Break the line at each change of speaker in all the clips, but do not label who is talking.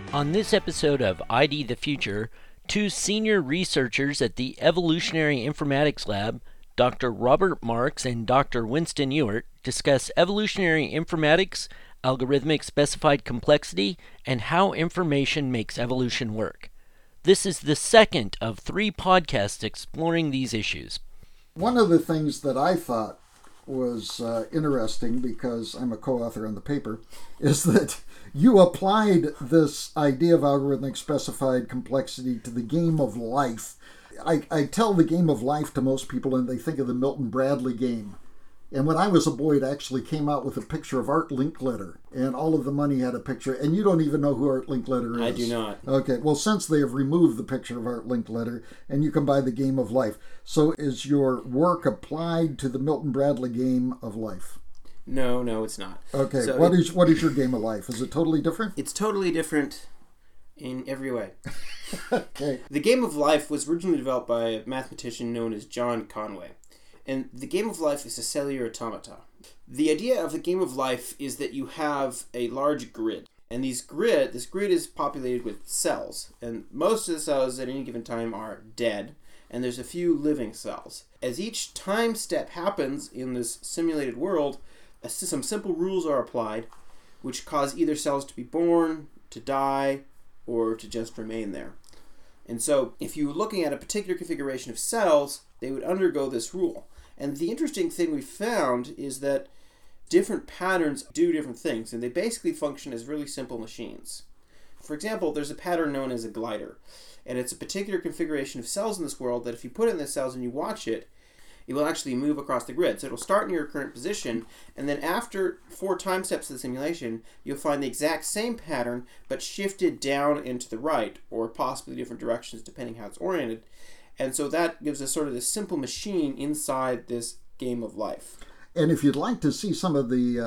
On this episode of ID the Future, two senior researchers at the Evolutionary Informatics Lab, Dr. Robert Marks and Dr. Winston Ewart, discuss evolutionary informatics, algorithmic specified complexity, and how information makes evolution work. This is the second of 3 podcasts exploring these issues.
One of the things that I thought was interesting, because I'm a co-author on the paper, is that you applied this idea of algorithmic specified complexity to the game of life. I tell the game of life to most people and they think of the Milton Bradley game. And when I was a boy, it actually came out with a picture of Art Linkletter, and all of the money had a picture. And you don't even know who Art Linkletter is.
I do not.
Okay, well, since they have removed the picture of Art Linkletter, and you can buy the game of life. So is your work applied to the Milton Bradley game of life?
No, it's not.
Okay,
So
what is your game of life? Is it totally different?
It's totally different in every way.
Okay.
The game of life was originally developed by a mathematician known as John Conway. And the game of life is a cellular automata. The idea of the game of life is that you have a large grid. And this grid is populated with cells. And most of the cells at any given time are dead. And there's a few living cells. As each time step happens in this simulated world, some simple rules are applied, which cause either cells to be born, to die, or to just remain there. And so, if you were looking at a particular configuration of cells, they would undergo this rule. And the interesting thing we found is that different patterns do different things, and they basically function as really simple machines. For example, there's a pattern known as a glider, and it's a particular configuration of cells in this world that if you put it in the cells and you watch it, it will actually move across the grid. So it'll start in your current position, and then after 4 time steps of the simulation, you'll find the exact same pattern, but shifted down and to the right, or possibly different directions depending how it's oriented. And so that gives us sort of this simple machine inside this game of life.
And if you'd like to see some of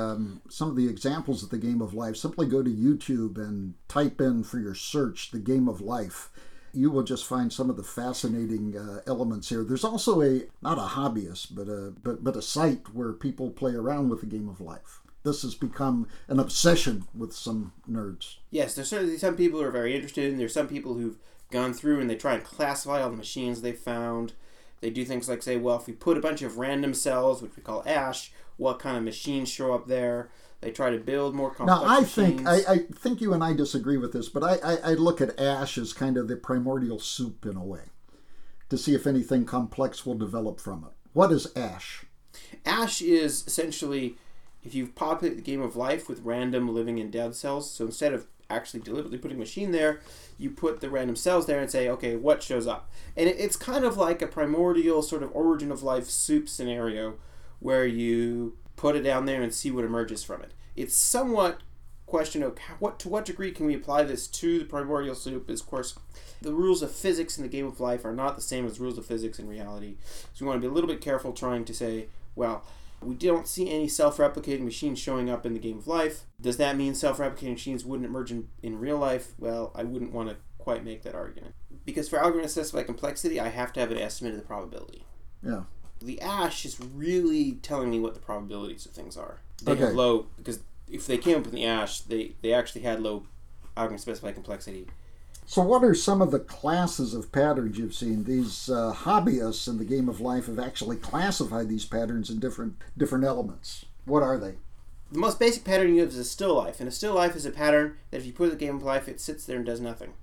the examples of the game of life, simply go to YouTube and type in for your search the game of life. You will just find some of the fascinating elements here. There's also not a hobbyist, but a site where people play around with the game of life. This has become an obsession with some nerds.
Yes, there's certainly some people who are very interested, and there's some people who've gone through and they try and classify all the machines they found. They do things like say, well, if we put a bunch of random cells, which we call ASH, what kind of machines show up there? They try to build more complex machines.
Now, I think you and I disagree with this, but I look at ASH as kind of the primordial soup in a way, to see if anything complex will develop from it. What is ASH?
ASH is essentially, if you populate the game of life with random living and dead cells, so instead of actually deliberately putting a machine there, you put the random cells there and say, okay, what shows up? And it's kind of like a primordial sort of origin of life soup scenario where you put it down there and see what emerges from it. It's somewhat question of to what degree can we apply this to the primordial soup is, of course, the rules of physics in the game of life are not the same as rules of physics in reality. So we want to be a little bit careful trying to say, well, we don't see any self-replicating machines showing up in the game of life. Does that mean self-replicating machines wouldn't emerge in real life? Well, I wouldn't want to quite make that argument. Because for algorithmic specified complexity, I have to have an estimate of the probability.
Yeah.
The ASH is really telling me what the probabilities of things are. They
Okay.
have low, because if they came up with the ASH, they actually had low algorithmic specified complexity.
So what are some of the classes of patterns you've seen? These hobbyists in the game of life have actually classified these patterns in different elements. What are they?
The most basic pattern you have is a still life, and a still life is a pattern that if you put in the game of life, it sits there and does nothing.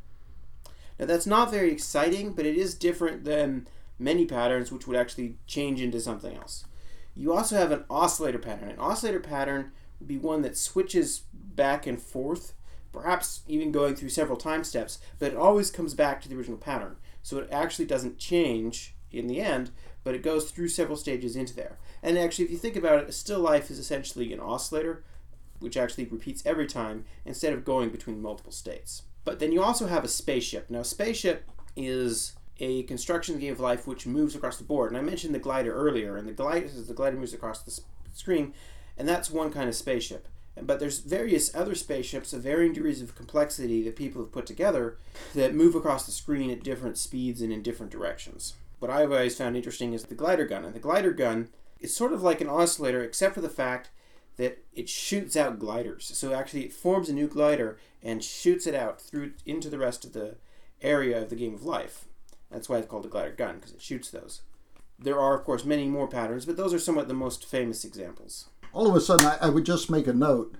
Now that's not very exciting, but it is different than many patterns which would actually change into something else. You also have an oscillator pattern. An oscillator pattern would be one that switches back and forth, perhaps even going through several time steps, but it always comes back to the original pattern. So it actually doesn't change in the end, but it goes through several stages into there. And actually, if you think about it, a still life is essentially an oscillator, which actually repeats every time instead of going between multiple states. But then you also have a spaceship. Now, a spaceship is a construction in the game of life which moves across the board. And I mentioned the glider earlier, and the glider moves across the screen, and that's one kind of spaceship. But there's various other spaceships of varying degrees of complexity that people have put together that move across the screen at different speeds and in different directions. What I've always found interesting is the glider gun. And the glider gun is sort of like an oscillator, except for the fact that it shoots out gliders. So actually it forms a new glider, and shoots it out through into the rest of the area of the Game of Life. That's why it's called a glider gun, because it shoots those. There are, of course, many more patterns, but those are somewhat the most famous examples.
All of a sudden, I would just make a note.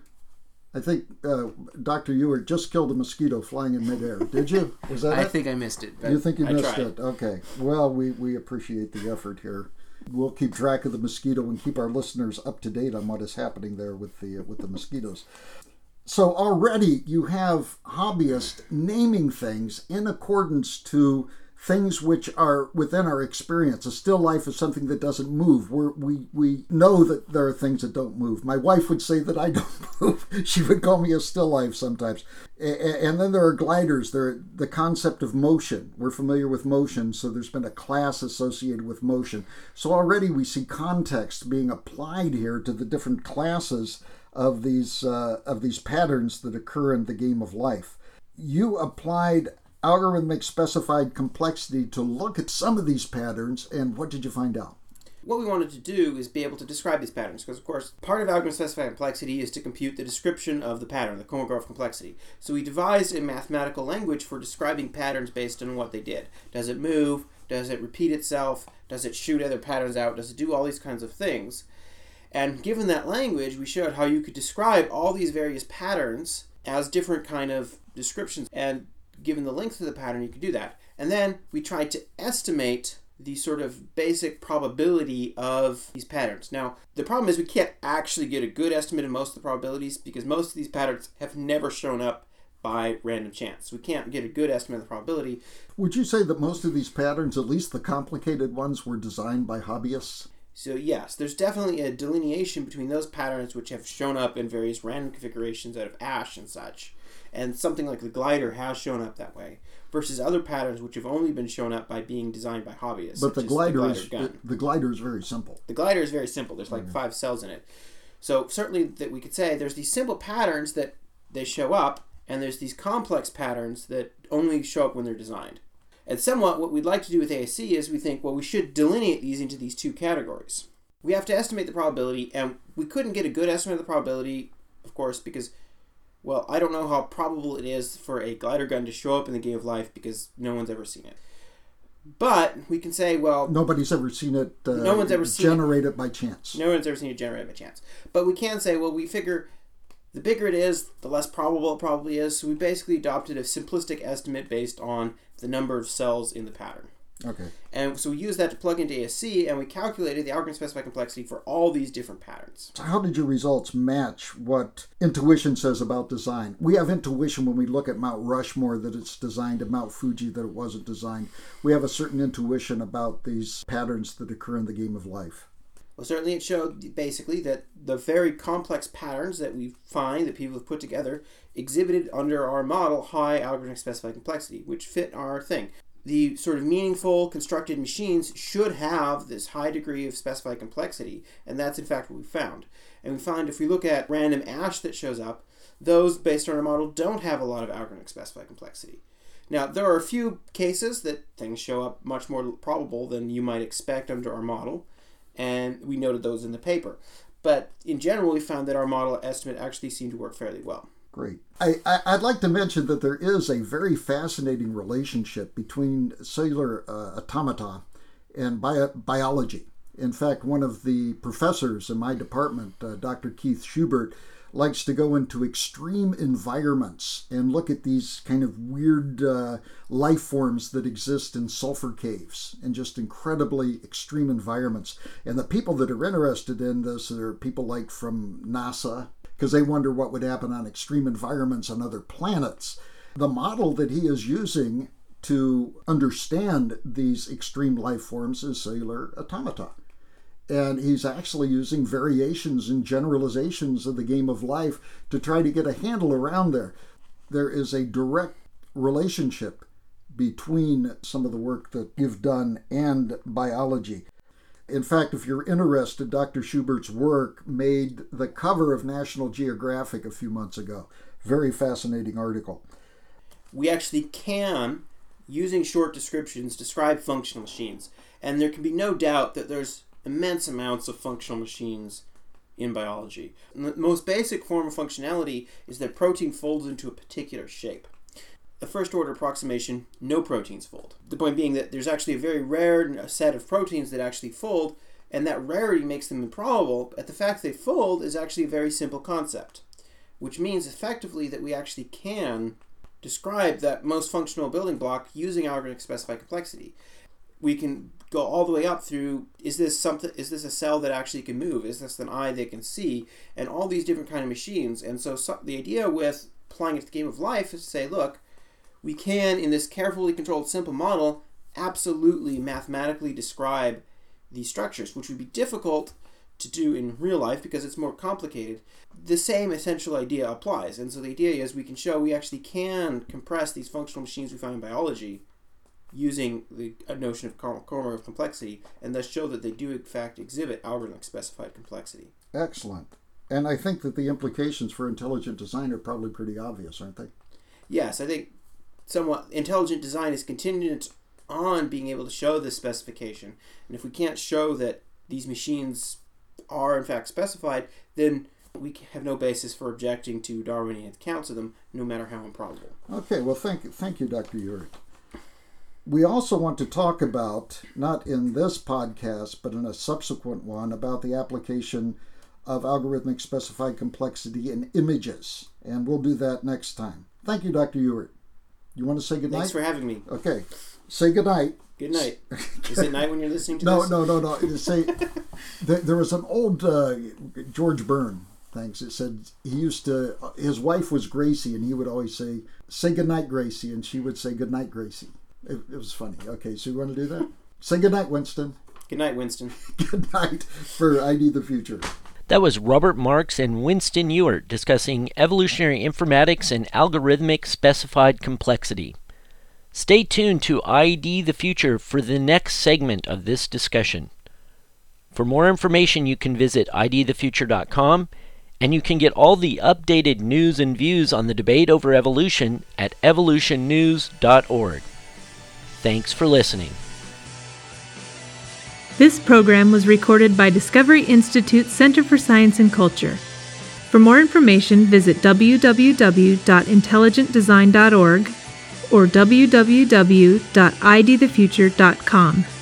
I think Dr. Ewart just killed a mosquito flying in midair. Did you? Was that
I
it?
think I missed it.
You think you missed
tried.
it? Okay. Well, we appreciate the effort here. We'll keep track of the mosquito and keep our listeners up to date on what is happening there with the mosquitoes. So already you have hobbyists naming things in accordance to things which are within our experience. A still life is something that doesn't move. We know that there are things that don't move. My wife would say that I don't move. She would call me a still life sometimes. And then there are gliders. There are the concept of motion. We're familiar with motion, so there's been a class associated with motion. So already we see context being applied here to the different classes of these patterns that occur in the Game of Life. You applied algorithmic specified complexity to look at some of these patterns, and what did you find out?
What we wanted to do is be able to describe these patterns, because of course part of algorithmic specified complexity is to compute the description of the pattern, the Kolmogorov complexity. So we devised a mathematical language for describing patterns based on what they did. Does it move? Does it repeat itself? Does it shoot other patterns out? Does it do all these kinds of things? And given that language, we showed how you could describe all these various patterns as different kind of descriptions. And given the length of the pattern, you could do that. And then we tried to estimate the sort of basic probability of these patterns. Now, the problem is we can't actually get a good estimate of most of the probabilities because most of these patterns have never shown up by random chance. We can't get a good estimate of the probability.
Would you say that most of these patterns, at least the complicated ones, were designed by hobbyists?
So yes, there's definitely a delineation between those patterns which have shown up in various random configurations out of ASH and such, and something like the glider has shown up that way, versus other patterns which have only been shown up by being designed by hobbyists.
But the glider is very simple.
The glider is very simple. There's like 5 cells in it. So certainly that we could say there's these simple patterns that they show up, and there's these complex patterns that only show up when they're designed. And somewhat what we'd like to do with ASC is we think, well, we should delineate these into these 2 categories. We have to estimate the probability, and we couldn't get a good estimate of the probability, of course, because, well, I don't know how probable it is for a glider gun to show up in the Game of Life because no one's ever seen it. But we can say, well...
Nobody's ever seen it
no one's ever seen
generated by chance.
No one's ever seen it generated by chance. But we can say, well, we figure the bigger it is, the less probable it probably is. So we basically adopted a simplistic estimate based on the number of cells in the pattern.
Okay.
And so we used that to plug into ASC, and we calculated the algorithm specified complexity for all these different patterns.
So how did your results match what intuition says about design? We have intuition when we look at Mount Rushmore that it's designed, and Mount Fuji that it wasn't designed. We have a certain intuition about these patterns that occur in the Game of Life.
Well, certainly it showed basically that the very complex patterns that we find that people have put together exhibited under our model high algorithmic specified complexity, which fit our thing. The sort of meaningful constructed machines should have this high degree of specified complexity, and that's in fact what we found. And we find if we look at random ASH that shows up, those based on our model don't have a lot of algorithmic specified complexity. Now, there are a few cases that things show up much more probable than you might expect under our model, and we noted those in the paper. But in general, we found that our model estimate actually seemed to work fairly well.
Great. I'd like to mention that there is a very fascinating relationship between cellular automata and biology. In fact, one of the professors in my department, Dr. Keith Schubert, likes to go into extreme environments and look at these kind of weird life forms that exist in sulfur caves and just incredibly extreme environments. And the people that are interested in this are people like from NASA, because they wonder what would happen on extreme environments on other planets. The model that he is using to understand these extreme life forms is cellular automata. And he's actually using variations and generalizations of the Game of Life to try to get a handle around there. There is a direct relationship between some of the work that you've done and biology. In fact, if you're interested, Dr. Schubert's work made the cover of National Geographic a few months ago. Very fascinating article.
We actually can, using short descriptions, describe functional machines. And there can be no doubt that there's immense amounts of functional machines in biology. And the most basic form of functionality is that protein folds into a particular shape. A first-order approximation, no proteins fold. The point being that there's actually a very rare set of proteins that actually fold, and that rarity makes them improbable, but the fact they fold is actually a very simple concept, which means effectively that we actually can describe that most functional building block using algorithmic specified complexity. We can go all the way up through, is this a cell that actually can move? Is this an eye that can see? And all these different kind of machines. And so the idea with applying it to the game of life is to say, look, we can, in this carefully controlled simple model, absolutely mathematically describe these structures, which would be difficult to do in real life because it's more complicated. The same essential idea applies. And so the idea is we can show we actually can compress these functional machines we find in biology using the notion of Kolmogorov of complexity, and thus show that they do in fact exhibit algorithmic specified complexity.
Excellent. And I think that the implications for intelligent design are probably pretty obvious, aren't they?
Yes, I think somewhat intelligent design is contingent on being able to show this specification. And if we can't show that these machines are in fact specified, then we have no basis for objecting to Darwinian accounts of them, no matter how improbable.
Okay, well, thank you, Dr. Ewert. We also want to talk about, not in this podcast, but in a subsequent one, about the application of algorithmic specified complexity in images. And we'll do that next time. Thank you, Dr. Ewert. You want to say goodnight?
Thanks for having me.
Okay. Say goodnight.
Good night. Is it night when you're listening to
No.
this?
Say, there was an old George Byrne, thanks. It said his wife was Gracie, and he would always say goodnight, Gracie, and she would say goodnight, Gracie. It was funny. Okay, so you want to do that? Say goodnight, Winston.
Good night, Winston.
Good night for ID the Future.
That was Robert Marks and Winston Ewert discussing evolutionary informatics and algorithmic specified complexity. Stay tuned to ID the Future for the next segment of this discussion. For more information, you can visit idthefuture.com, and you can get all the updated news and views on the debate over evolution at evolutionnews.org. Thanks for listening.
This program was recorded by Discovery Institute Center for Science and Culture. For more information, visit www.intelligentdesign.org or www.idthefuture.com.